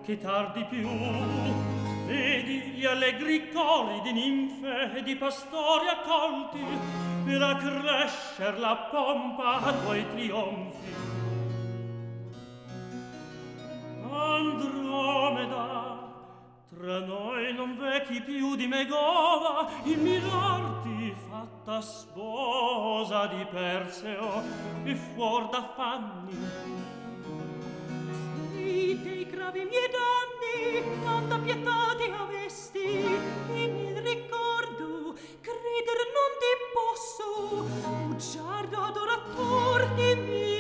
che tardi più vedi gli allegri cori di ninfe e di pastori accolti per accrescer la pompa a tuoi trionfi. Andromeda, tra noi non vecchi più di Megova il mirarti fatta sposa di Perseo e fuor d'affanni. Sì, dei gravi miei danni tanta pietà ti avesti e mi ricordo credere non ti posso bugiardo adorator di me.